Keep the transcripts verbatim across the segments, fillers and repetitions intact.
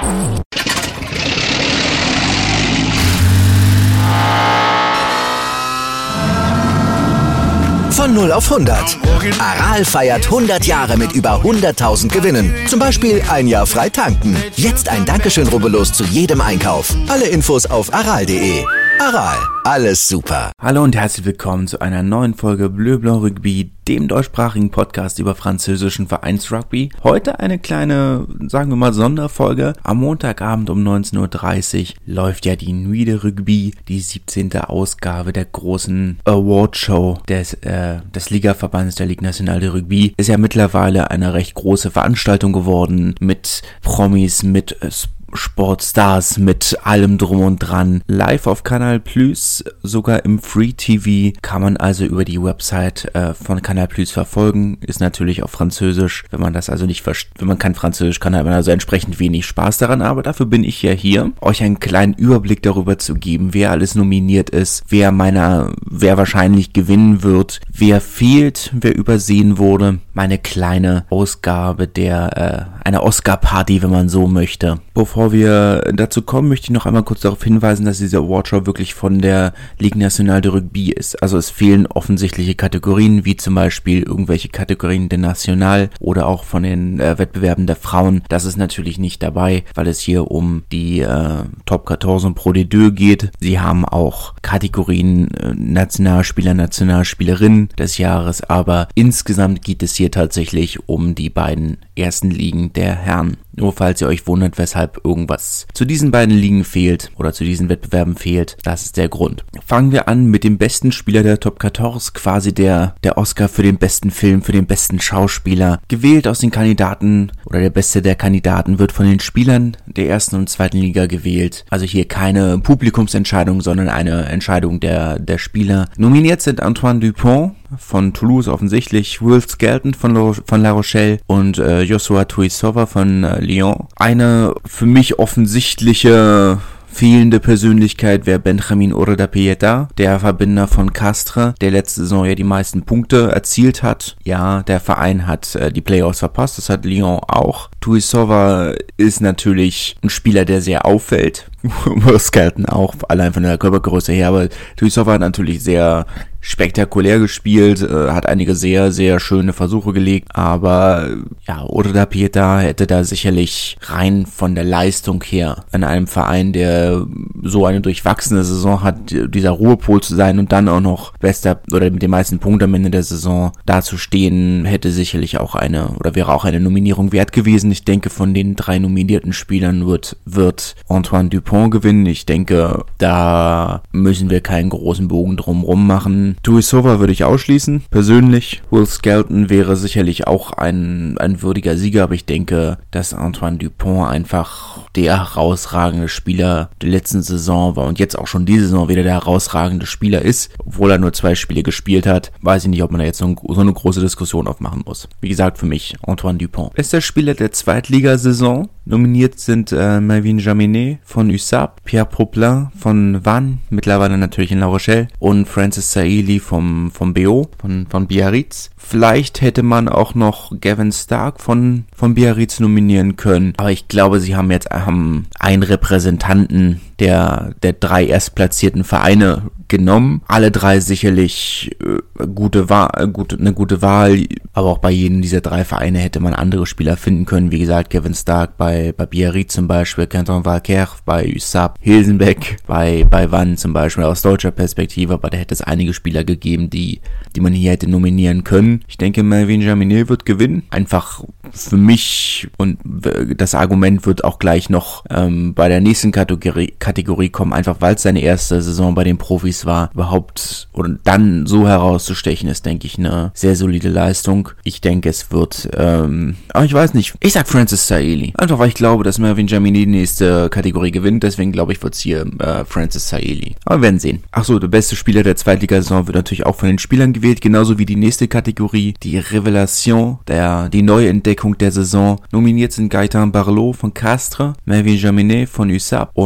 Von null auf hundert. Aral feiert hundert Jahre mit über hunderttausend Gewinnen. Zum Beispiel ein Jahr frei tanken. Jetzt ein Dankeschön, rubbellos zu jedem Einkauf. Alle Infos auf aral punkt de. Aral, alles super. Hallo und herzlich willkommen zu einer neuen Folge Bleu Blanc Rugby, dem deutschsprachigen Podcast über französischen Vereinsrugby. Heute eine kleine, sagen wir mal, Sonderfolge. Am Montagabend um neunzehn Uhr dreißig läuft ja die Nuit de Rugby, die siebzehnte Ausgabe der großen Awardshow des, äh, des Ligaverbands der Ligue Nationale de Rugby. Ist ja mittlerweile eine recht große Veranstaltung geworden mit Promis, mit äh, Sportstars, mit allem drum und dran. Live auf Canal Plus, sogar im Free T V, kann man also über die Website äh, von Canal Plus verfolgen. Ist natürlich auf Französisch. Wenn man das also nicht versteht, wenn man kein Französisch kann, hat man also entsprechend wenig Spaß daran. Aber dafür bin ich ja hier, euch einen kleinen Überblick darüber zu geben, wer alles nominiert ist, wer meiner, wer wahrscheinlich gewinnen wird, wer fehlt, wer übersehen wurde. Meine kleine Ausgabe der, äh, einer Oscar-Party, wenn man so möchte. Bevor wir dazu kommen, möchte ich noch einmal kurz darauf hinweisen, dass diese Awardshow wirklich von der Ligue Nationale de Rugby ist. Also es fehlen offensichtliche Kategorien, wie zum Beispiel irgendwelche Kategorien der National oder auch von den äh, Wettbewerben der Frauen. Das ist natürlich nicht dabei, weil es hier um die äh, Top vierzehn und Pro D zwei geht. Sie haben auch Kategorien äh, Nationalspieler, Nationalspielerinnen des Jahres, aber insgesamt geht es hier tatsächlich um die beiden ersten Ligen der Herren. Nur falls ihr euch wundert, weshalb irgendwas zu diesen beiden Ligen fehlt oder zu diesen Wettbewerben fehlt, das ist der Grund. Fangen wir an mit dem besten Spieler der Top vierzehn, quasi der, der Oscar für den besten Film, für den besten Schauspieler. Gewählt aus den Kandidaten oder der beste der Kandidaten wird von den Spielern der ersten und zweiten Liga gewählt. Also hier keine Publikumsentscheidung, sondern eine Entscheidung der, der Spieler. Nominiert sind Antoine Dupont von Toulouse offensichtlich, Will Skelton von, Lo- von La Rochelle und äh, Joshua Tuisova von äh, Lyon. Eine für mich offensichtliche fehlende Persönlichkeit wäre Benjamin Oroda-Pieta, der Verbinder von Castres, der letzte Saison ja die meisten Punkte erzielt hat. Ja, der Verein hat äh, die Playoffs verpasst, das hat Lyon auch. Tuisova ist natürlich ein Spieler, der sehr auffällt. Skelton auch, allein von der Körpergröße her, aber Tuisova hat natürlich sehr spektakulär gespielt, äh, hat einige sehr, sehr schöne Versuche gelegt, aber ja, Oroda-Pieta hätte da sicherlich rein von der Leistung her an einem Verein, der so eine durchwachsene Saison hat, dieser Ruhepol zu sein und dann auch noch bester oder mit den meisten Punkten am Ende der Saison dazustehen, hätte sicherlich auch eine oder wäre auch eine Nominierung wert gewesen. Ich denke, von den drei nominierten Spielern wird, wird Antoine Dupont gewinnen. Ich denke, da müssen wir keinen großen Bogen drumrum machen. Tuisova würde ich ausschließen, persönlich. Will Skelton wäre sicherlich auch ein, ein würdiger Sieger, aber ich denke, dass Antoine Dupont einfach der herausragende Spieler der letzten Saison war und jetzt auch schon diese Saison wieder der herausragende Spieler ist, obwohl er nur zwei Spiele gespielt hat. Weiß ich nicht, ob man da jetzt so, ein, so eine große Diskussion aufmachen muss. Wie gesagt, für mich Antoine Dupont. Bester Spieler der Zweitligasaison. Nominiert sind äh, Melvin Jaminet von U S A P, Pierre Poplin von Vannes, mittlerweile natürlich in La Rochelle, und Francis Saïli vom, vom B O, von, von Biarritz. Vielleicht hätte man auch noch Gavin Stark von, von Biarritz nominieren können, aber ich glaube, sie haben jetzt haben einen Repräsentanten der, der drei erstplatzierten Vereine genommen. Alle drei sicherlich äh, gute Wahl, gute, eine gute Wahl, aber auch bei jedem dieser drei Vereine hätte man andere Spieler finden können. Wie gesagt, Gavin Stark bei, bei Biarritz zum Beispiel, Quentin Valcaire bei U S A P, Hilsenbeck bei, bei Vannes zum Beispiel aus deutscher Perspektive, aber da hätte es einige Spieler gegeben, die, die man hier hätte nominieren können. Ich denke, Melvin Jaminet wird gewinnen. Einfach für mich, und das Argument wird auch gleich noch ähm, bei der nächsten Kategorie, Kategorie kommen, einfach weil es seine erste Saison bei den Profis war, überhaupt oder dann so herauszustechen, ist, denke ich, eine sehr solide Leistung. Ich denke, es wird, ähm, aber ich weiß nicht, ich sag Francis Saïli. Einfach, weil ich glaube, dass Melvin Jaminet die nächste Kategorie gewinnt, deswegen glaube ich, wird es hier äh, Francis Saïli. Aber wir werden sehen. Achso, der beste Spieler der Zweitligasaison wird natürlich auch von den Spielern gewählt, genauso wie die nächste Kategorie, die Revelation, der, die Neuentdeckung der Saison. Nominiert sind Gaëtan Barlot von Castres, Melvin Jaminet von U S A P und äh,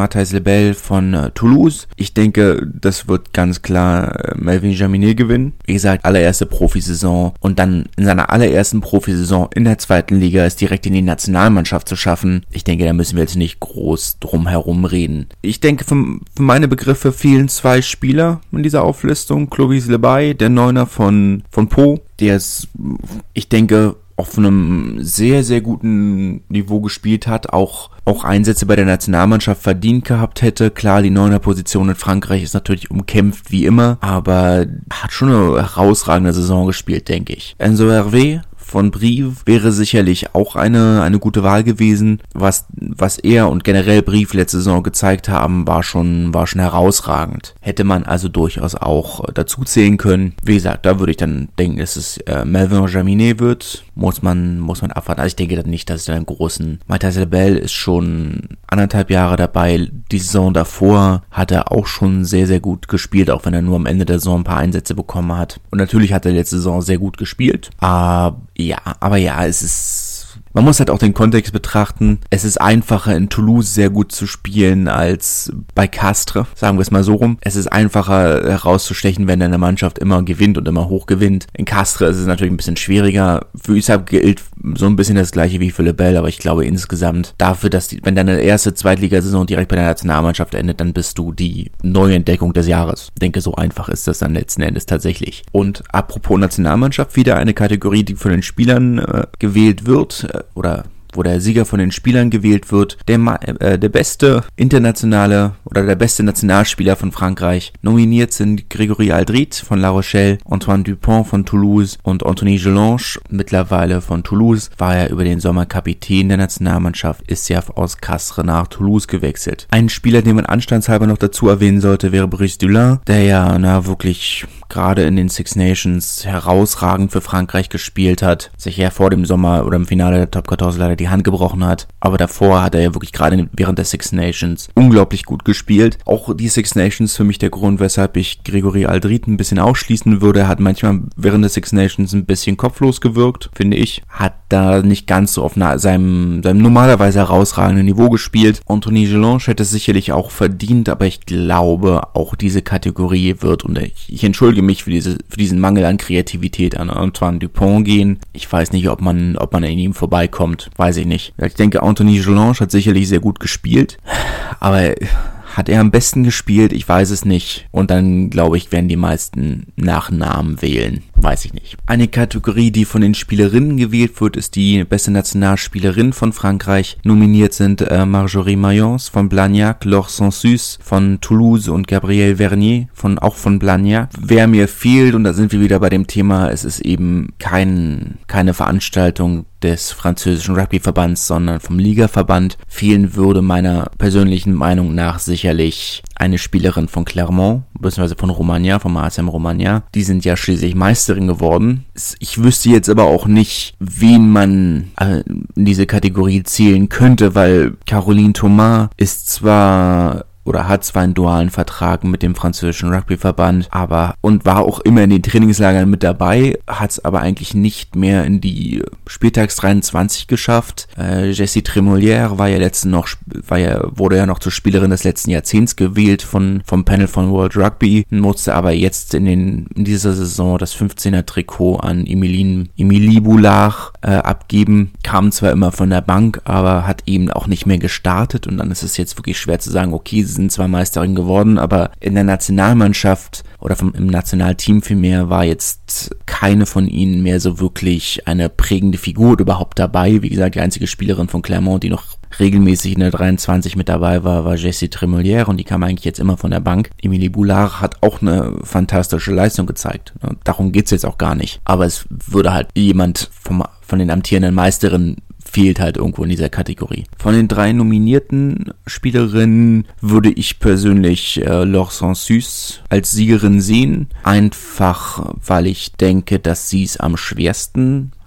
Matthijs Lebel von äh, Toulouse. Ich denke, das wird ganz klar äh, Melvin Jaminet gewinnen. Wie gesagt, allererste Profisaison und dann in seiner allerersten Profisaison in der zweiten Liga ist direkt in die Nationalmannschaft zu schaffen. Ich denke, da müssen wir jetzt nicht groß drum herum reden. Ich denke, für, für meine Begriffe fehlen zwei Spieler in dieser Auflistung. Clovis Lebay, der Neuner von, von Pau, der ist, ich denke, auf einem sehr, sehr guten Niveau gespielt hat, auch auch Einsätze bei der Nationalmannschaft verdient gehabt hätte. Klar, die Neuner-Position in Frankreich ist natürlich umkämpft wie immer, aber hat schon eine herausragende Saison gespielt, denke ich. Enzo Hervé von Brive wäre sicherlich auch eine eine gute Wahl gewesen. Was was er und generell Brive letzte Saison gezeigt haben, war schon war schon herausragend. Hätte man also durchaus auch dazu zählen können. Wie gesagt, da würde ich dann denken, dass es äh, Melvin Jaminet wird. Muss man muss man abwarten. Also ich denke dann nicht, dass es dann einen großen... Matthijs Lebel ist schon anderthalb Jahre dabei. Die Saison davor hat er auch schon sehr, sehr gut gespielt, auch wenn er nur am Ende der Saison ein paar Einsätze bekommen hat. Und natürlich hat er letzte Saison sehr gut gespielt. Aber ja, aber ja, es ist... Man muss halt auch den Kontext betrachten. Es ist einfacher, in Toulouse sehr gut zu spielen als bei Castres, sagen wir es mal so rum. Es ist einfacher herauszustechen, wenn deine Mannschaft immer gewinnt und immer hoch gewinnt. In Castres ist es natürlich ein bisschen schwieriger. Für Usab gilt so ein bisschen das gleiche wie für Lebel, aber ich glaube insgesamt dafür, dass die, wenn deine erste Zweitligasaison direkt bei der Nationalmannschaft endet, dann bist du die Neuentdeckung des Jahres. Ich denke, so einfach ist das dann letzten Endes tatsächlich. Und apropos Nationalmannschaft, wieder eine Kategorie, die von den Spielern äh, gewählt wird, äh, oder wo der Sieger von den Spielern gewählt wird, der, äh, der beste internationale oder der beste Nationalspieler von Frankreich. Nominiert sind Grégory Aldrit von La Rochelle, Antoine Dupont von Toulouse und Anthony Gelonge, mittlerweile von Toulouse, war er über den Sommer Kapitän der Nationalmannschaft, ist ja aus Castres nach Toulouse gewechselt. Ein Spieler, den man anstandshalber noch dazu erwähnen sollte, wäre Brice Dulin, der ja na wirklich gerade in den Six Nations herausragend für Frankreich gespielt hat, sich ja vor dem Sommer oder im Finale der Top vierzehn leider die Hand gebrochen hat, aber davor hat er ja wirklich gerade während der Six Nations unglaublich gut gespielt. Auch die Six Nations für mich der Grund, weshalb ich Grégory Aldrit ein bisschen ausschließen würde. Er hat manchmal während der Six Nations ein bisschen kopflos gewirkt, finde ich. Hat da nicht ganz so auf na- seinem, seinem normalerweise herausragenden Niveau gespielt. Anthony Gelonge hätte es sicherlich auch verdient, aber ich glaube, auch diese Kategorie wird, und ich, ich entschuldige mich für diese für diesen Mangel an Kreativität, an Antoine Dupont gehen. Ich weiß nicht, ob man ob man an ihm vorbeikommt. Weiß ich nicht. Ich denke, Anthony Gelonge hat sicherlich sehr gut gespielt, aber hat er am besten gespielt? Ich weiß es nicht. Und dann, glaube ich, werden die meisten nach Namen wählen. Weiß ich nicht. Eine Kategorie, die von den Spielerinnen gewählt wird, ist die beste Nationalspielerin von Frankreich. Nominiert sind äh, Marjorie Mayence von Blagnac, Laure Sansus von Toulouse und Gabrielle Vernier von auch von Blagnac. Wer mir fehlt, und da sind wir wieder bei dem Thema, es ist eben kein keine Veranstaltung des französischen Rugbyverbands, sondern vom Ligaverband, fehlen würde meiner persönlichen Meinung nach sicherlich eine Spielerin von Clermont, beziehungsweise von Romagna, vom A S M Romagna. Die sind ja schließlich Meisterin geworden. Ich wüsste jetzt aber auch nicht, wen man in diese Kategorie zählen könnte, weil Caroline Thomas ist zwar oder hat zwar einen dualen Vertrag mit dem französischen Rugbyverband, aber und war auch immer in den Trainingslagern mit dabei, hat es aber eigentlich nicht mehr in die Spieltags dreiundzwanzig geschafft. Äh, Jessie Tremolière war ja letzten noch, war ja, wurde ja noch zur Spielerin des letzten Jahrzehnts gewählt von vom Panel von World Rugby, musste aber jetzt in den in dieser Saison das fünfzehner Trikot an Emilie Emilie Boulard äh, abgeben, kam zwar immer von der Bank, aber hat eben auch nicht mehr gestartet, und dann ist es jetzt wirklich schwer zu sagen, okay, sie sind zwar Meisterin geworden, aber in der Nationalmannschaft oder vom, im Nationalteam vielmehr war jetzt keine von ihnen mehr so wirklich eine prägende Figur überhaupt dabei. Wie gesagt, die einzige Spielerin von Clermont, die noch regelmäßig in der dreiundzwanzig mit dabei war, war Jessie Tremolière, und die kam eigentlich jetzt immer von der Bank. Emilie Boulard hat auch eine fantastische Leistung gezeigt. Darum geht's jetzt auch gar nicht. Aber es würde halt jemand vom, von den amtierenden Meisterinnen fehlt halt irgendwo in dieser Kategorie. Von den drei nominierten Spielerinnen würde ich persönlich äh, Laure Sansus als Siegerin sehen. Einfach, weil ich denke, dass sie es am schwersten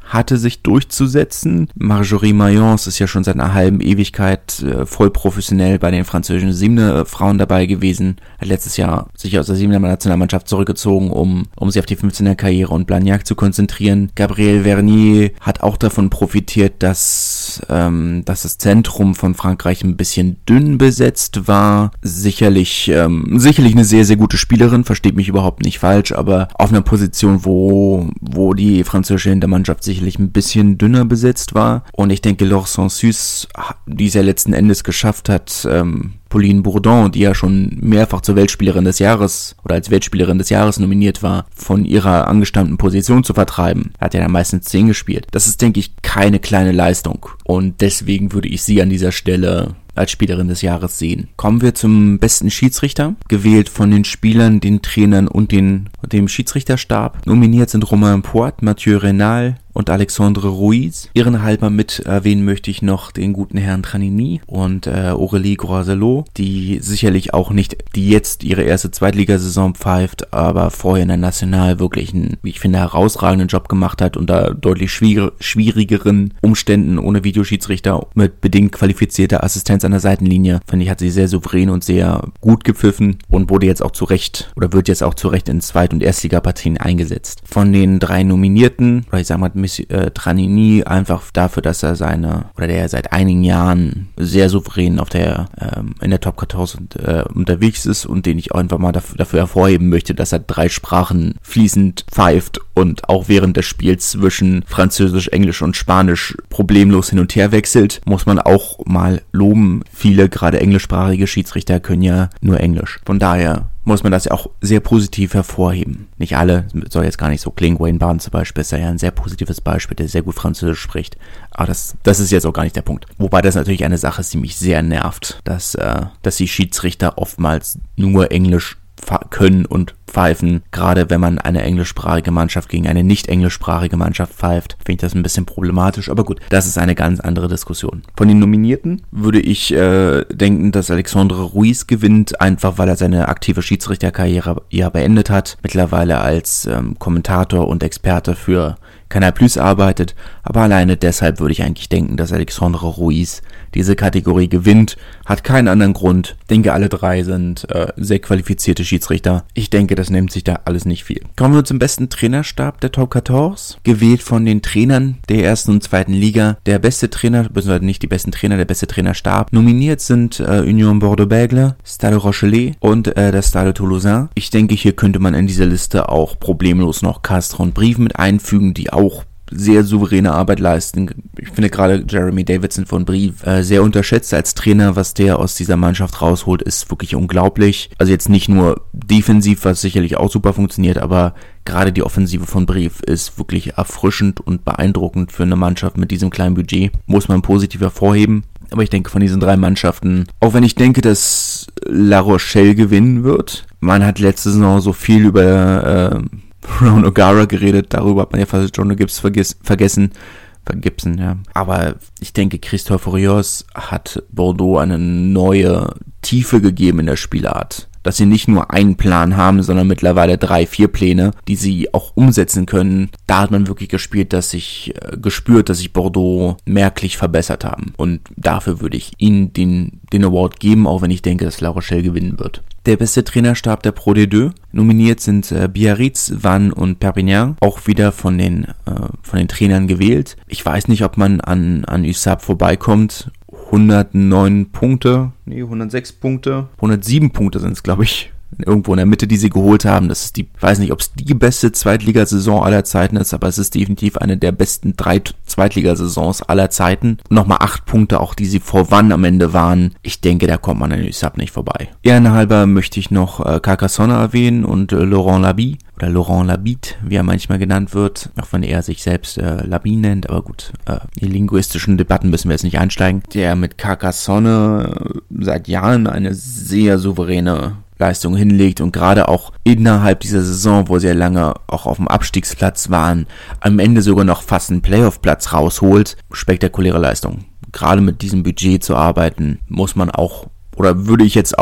hatte sich durchzusetzen. Marjorie Mayence ist ja schon seit einer halben Ewigkeit äh, voll professionell bei den französischen Siebener-Frauen dabei gewesen. Hat letztes Jahr sich aus der Siebener-Nationalmannschaft zurückgezogen, um, um sich auf die fünfzehner-Karriere und Blagnac zu konzentrieren. Gabrielle Vernier hat auch davon profitiert, dass, ähm, dass das Zentrum von Frankreich ein bisschen dünn besetzt war. Sicherlich, ähm, sicherlich eine sehr, sehr gute Spielerin, versteht mich überhaupt nicht falsch, aber auf einer Position, wo, wo die französische Hintermannschaft sicherlich ein bisschen dünner besetzt war. Und ich denke, Laure Sansus, die es ja letzten Endes geschafft hat, ähm, Pauline Bourdon, die ja schon mehrfach zur Weltspielerin des Jahres oder als Weltspielerin des Jahres nominiert war, von ihrer angestammten Position zu vertreiben. Hat ja dann meistens zehn gespielt. Das ist, denke ich, keine kleine Leistung. Und deswegen würde ich sie an dieser Stelle als Spielerin des Jahres sehen. Kommen wir zum besten Schiedsrichter, gewählt von den Spielern, den Trainern und den, dem Schiedsrichterstab. Nominiert sind Romain Poit, Mathieu Reynal und Alexandre Ruiz. Ihren halber mit erwähnen möchte ich noch den guten Herrn Tranini und äh, Aurélie Groiselot, die sicherlich auch nicht, die jetzt ihre erste Zweitligasaison pfeift, aber vorher in der National wirklich einen, wie ich finde, herausragenden Job gemacht hat, unter deutlich schwier- schwierigeren Umständen, ohne Videoschiedsrichter, mit bedingt qualifizierter Assistenz an der Seitenlinie. Finde ich, hat sie sehr souverän und sehr gut gepfiffen und wurde jetzt auch zu Recht, oder wird jetzt auch zu Recht in Zweit- und Erstligapartien eingesetzt. Von den drei Nominierten, oder ich sag mal, Miss äh, Tranini, einfach dafür, dass er seine, oder der seit einigen Jahren sehr souverän auf der, ähm, in der Top vierzehn äh, unterwegs ist und den ich auch einfach mal dafür, dafür hervorheben möchte, dass er drei Sprachen fließend pfeift und auch während des Spiels zwischen Französisch, Englisch und Spanisch problemlos hin und her wechselt, muss man auch mal loben. Viele, gerade englischsprachige Schiedsrichter, können ja nur Englisch. Von daher muss man das ja auch sehr positiv hervorheben. Nicht alle, soll jetzt gar nicht so klingen. Wayne Barnes zum Beispiel ist ja ein sehr positives Beispiel, der sehr gut Französisch spricht. Aber das, das ist jetzt auch gar nicht der Punkt. Wobei das natürlich eine Sache ist, die mich sehr nervt, dass, äh, dass die Schiedsrichter oftmals nur Englisch können und pfeifen. Gerade wenn man eine englischsprachige Mannschaft gegen eine nicht englischsprachige Mannschaft pfeift, finde ich das ein bisschen problematisch. Aber gut, das ist eine ganz andere Diskussion. Von den Nominierten würde ich äh, denken, dass Alexandre Ruiz gewinnt, einfach weil er seine aktive Schiedsrichterkarriere ja beendet hat. Mittlerweile als ähm, Kommentator und Experte für Canal Plus arbeitet, aber alleine deshalb würde ich eigentlich denken, dass Alexandre Ruiz diese Kategorie gewinnt. Hat keinen anderen Grund. Ich denke, alle drei sind äh, sehr qualifizierte Schiedsrichter. Ich denke, das nimmt sich da alles nicht viel. Kommen wir zum besten Trainerstab der Top vierzehn. Gewählt von den Trainern der ersten und zweiten Liga. Der beste Trainer, beziehungsweise nicht die besten Trainer, der beste Trainerstab. Nominiert sind äh, Union Bordeaux-Bègles, Stade Rochelet und äh, der Stade Toulousain. Ich denke, hier könnte man in dieser Liste auch problemlos noch Castres und Brive mit einfügen, die auch auch sehr souveräne Arbeit leisten. Ich finde gerade Jeremy Davidson von Brive äh, sehr unterschätzt als Trainer. Was der aus dieser Mannschaft rausholt, ist wirklich unglaublich. Also jetzt nicht nur defensiv, was sicherlich auch super funktioniert, aber gerade die Offensive von Brive ist wirklich erfrischend und beeindruckend für eine Mannschaft mit diesem kleinen Budget. Muss man positiv hervorheben. Aber ich denke, von diesen drei Mannschaften, auch wenn ich denke, dass La Rochelle gewinnen wird, man hat letzte Saison so viel über äh, Ron O'Gara geredet, darüber hat man ja fast John Gibbs verges- vergessen, vergipsen, ja. Aber ich denke, Christophe Rios hat Bordeaux eine neue Tiefe gegeben in der Spielart. Dass sie nicht nur einen Plan haben, sondern mittlerweile drei, vier Pläne, die sie auch umsetzen können. Da hat man wirklich gespielt, dass sich, äh, gespürt, dass sich Bordeaux merklich verbessert haben. Und dafür würde ich ihnen den, den Award geben, auch wenn ich denke, dass La Rochelle gewinnen wird. Der beste Trainerstab der Pro D zwei. Nominiert sind äh, Biarritz, Vannes und Perpignan. Auch wieder von den, äh, von den Trainern gewählt. Ich weiß nicht, ob man an, an U S A P vorbeikommt. hundertneun Punkte, nee, hundertsechs Punkte, hundertsieben Punkte sind es, glaube ich, irgendwo in der Mitte, die sie geholt haben. Das ist die, ich weiß nicht, ob es die beste Zweitligasaison aller Zeiten ist, aber es ist definitiv eine der besten drei Zweitligasaisons aller Zeiten. Und nochmal acht Punkte, auch die sie vor Vannes am Ende waren. Ich denke, da kommt man an U S A P nicht vorbei. Ehrenhalber möchte ich noch äh, Carcassonne erwähnen und äh, Laurent Labie. Oder Laurent Labitte, wie er manchmal genannt wird, auch wenn er sich selbst äh, Labie nennt, aber gut, äh, in die linguistischen Debatten müssen wir jetzt nicht einsteigen. Der mit Carcassonne seit Jahren eine sehr souveräne Leistung hinlegt und gerade auch innerhalb dieser Saison, wo sie ja lange auch auf dem Abstiegsplatz waren, am Ende sogar noch fast einen Playoff-Platz rausholt. Spektakuläre Leistung. Gerade mit diesem Budget zu arbeiten, muss man auch, oder würde ich jetzt auch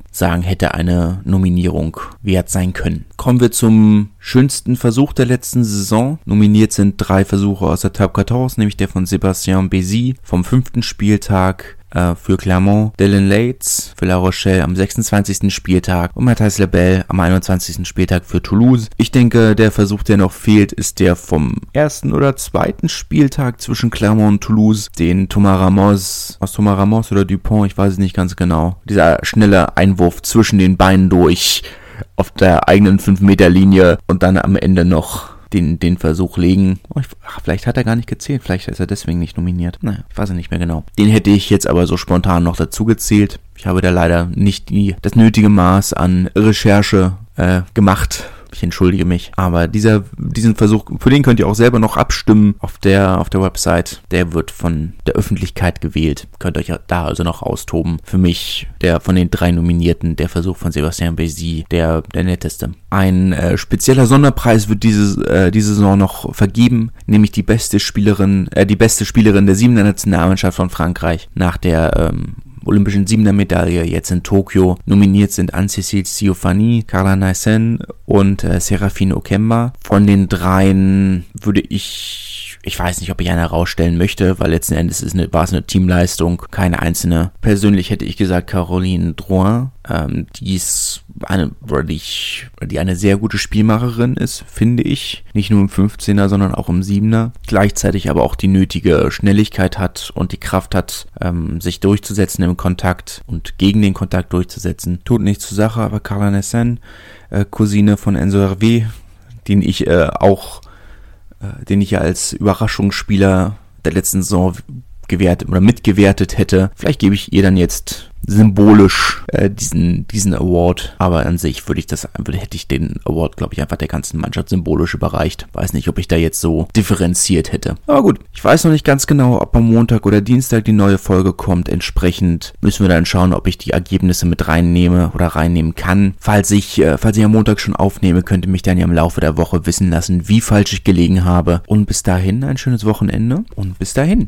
sagen, hätte eine Nominierung wert sein können. Kommen wir zum schönsten Versuch der letzten Saison. Nominiert sind drei Versuche aus der Top vierzehn, nämlich der von Sébastien Bézy vom fünften Spieltag äh, für Clermont, Dylan Lates für La Rochelle am sechsundzwanzigsten Spieltag und Matthijs Lebel am einundzwanzigsten Spieltag für Toulouse. Ich denke, der Versuch, der noch fehlt, ist der vom ersten oder zweiten Spieltag zwischen Clermont und Toulouse, den Thomas Ramos, aus Thomas Ramos oder Dupont, ich weiß es nicht ganz genau, dieser schnelle Einwurf zwischen den Beinen durch auf der eigenen fünf Meter Linie und dann am Ende noch den den Versuch legen. Oh, ich, ach, vielleicht hat er gar nicht gezählt, vielleicht ist er deswegen nicht nominiert. Naja, ich weiß es nicht mehr genau. Den hätte ich jetzt aber so spontan noch dazu gezählt. Ich habe da leider nicht die das nötige Maß an Recherche äh, gemacht. Ich entschuldige mich, aber dieser diesen Versuch, für den könnt ihr auch selber noch abstimmen auf der auf der Website. Der wird von der Öffentlichkeit gewählt. Könnt euch da also noch austoben. Für mich der von den drei Nominierten der Versuch von Sébastien Bézy der der netteste. Ein äh, spezieller Sonderpreis wird diese äh, diese Saison noch vergeben, nämlich die beste Spielerin äh, die beste Spielerin der Siebener Nationalmannschaft von Frankreich nach der ähm, olympischen Siebener-Medaille jetzt in Tokio. Nominiert sind Anne-Cécile Siofani, Carla Naesen und äh, Serafine Okemba. Von den dreien würde ich, ich weiß nicht, ob ich eine herausstellen möchte, weil letzten Endes ist eine, war es eine Teamleistung, keine einzelne. Persönlich hätte ich gesagt Caroline Drouin, ähm, die ist eine, die, die eine sehr gute Spielmacherin ist, finde ich. Nicht nur im fünfzehner, sondern auch im siebener. Gleichzeitig aber auch die nötige Schnelligkeit hat und die Kraft hat, ähm, sich durchzusetzen im Kontakt und gegen den Kontakt durchzusetzen. Tut nichts zur Sache, aber Carla Naesen, äh, Cousine von Enzo Hervé, den ich äh, auch, äh, den ich ja als Überraschungsspieler der letzten Saison gewertet oder mitgewertet hätte. Vielleicht gebe ich ihr dann jetzt symbolisch äh, diesen diesen Award, aber an sich würde ich das würde, hätte ich den Award, glaube ich, einfach der ganzen Mannschaft symbolisch überreicht. Weiß nicht, ob ich da jetzt so differenziert hätte. Aber gut, ich weiß noch nicht ganz genau, ob am Montag oder Dienstag die neue Folge kommt. Entsprechend müssen wir dann schauen, ob ich die Ergebnisse mit reinnehme oder reinnehmen kann. Falls ich äh, falls ich am Montag schon aufnehme, könnt ihr mich dann ja im Laufe der Woche wissen lassen, wie falsch ich gelegen habe. Und bis dahin ein schönes Wochenende und bis dahin.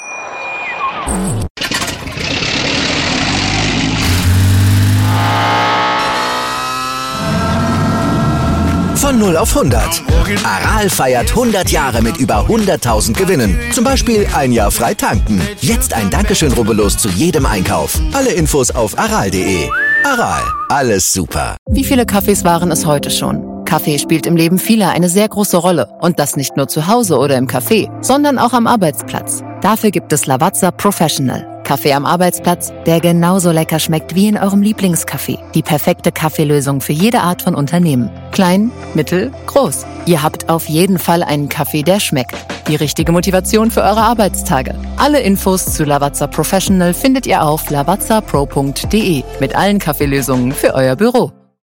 Von null auf hundert. Aral feiert hundert Jahre mit über hunderttausend Gewinnen. Zum Beispiel ein Jahr frei tanken. Jetzt ein Dankeschön, rubbellos zu jedem Einkauf. Alle Infos auf aral punkt de. Aral, alles super. Wie viele Kaffees waren es heute schon? Kaffee spielt im Leben vieler eine sehr große Rolle. Und das nicht nur zu Hause oder im Café, sondern auch am Arbeitsplatz. Dafür gibt es Lavazza Professional. Kaffee am Arbeitsplatz, der genauso lecker schmeckt wie in eurem Lieblingscafé. Die perfekte Kaffeelösung für jede Art von Unternehmen. Klein, mittel, groß. Ihr habt auf jeden Fall einen Kaffee, der schmeckt. Die richtige Motivation für eure Arbeitstage. Alle Infos zu Lavazza Professional findet ihr auf lavazza pro punkt de mit allen Kaffeelösungen für euer Büro.